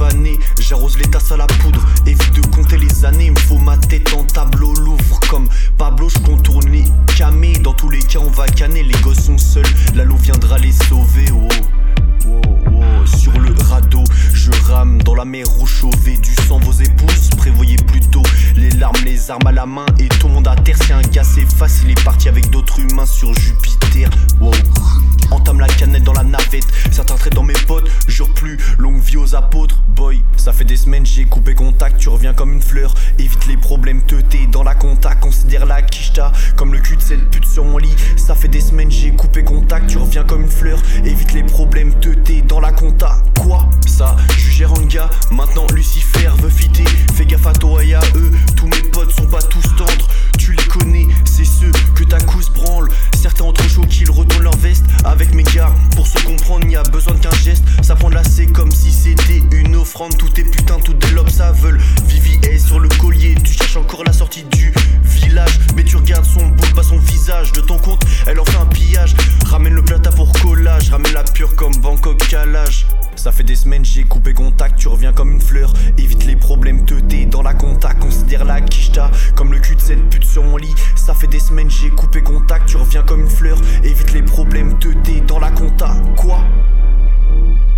fané, j'arrose les tasses à la poudre. Évite de compter les années, me faut ma tête en tableau au Louvre. Comme Pablo, je contourne les camés. Dans tous les cas, on va canner. Les gosses sont seuls, la loup viendra les sauver. Oh. Sur le radeau, je rame dans la mer rouge chauvée du sang. Vos épouses, prévoyez plutôt les larmes, les armes à la main et tout le monde à terre. Si un gars s'efface, il est parti avec d'autres humains sur Jupiter. Wow. Entame la canette dans la navette. Certains traitent dans mes potes, jure plus. Longue vie aux apôtres, boy. Ça fait des semaines, j'ai coupé contact. Tu reviens comme une fleur. Évite les problèmes, teutés dans la compta. Considère la quicheta comme le cul de cette pute sur mon lit. Ça fait des semaines, j'ai coupé contact. Tu reviens comme une fleur. Évite les problèmes, teutés dans la compta. Quoi? Ça, jugé Ranga. Maintenant, Lucifer veut fitter. Fais gaffe à toi et à eux. Tous mes potes sont pas tous tendres. Tu les connais, c'est ceux que ta cousse branle. Certains ont trop chaud qu'ils retournent leur veste. Avec mes gars, pour se comprendre, y a besoin qu'un geste. Ça prend de la C comme si c'était une offrande. Tout est putain, toutes des lobes ça veulent. Vivi est sur le collier, tu cherches encore la sortie du village. Mais tu regardes son boule, pas son visage. De ton compte, elle en fait un pillage. Ramène le plata pour collage, ramène la pure comme Bangkok calage. Ça fait des semaines, j'ai coupé contact, tu reviens comme une fleur. Évite les problèmes, teutés dans la compta. Considère la quicheta comme le cul de cette pute sur mon lit. Ça fait des semaines, j'ai coupé contact, tu reviens comme une fleur. Évite les problèmes, teutés dans la compta. Quoi?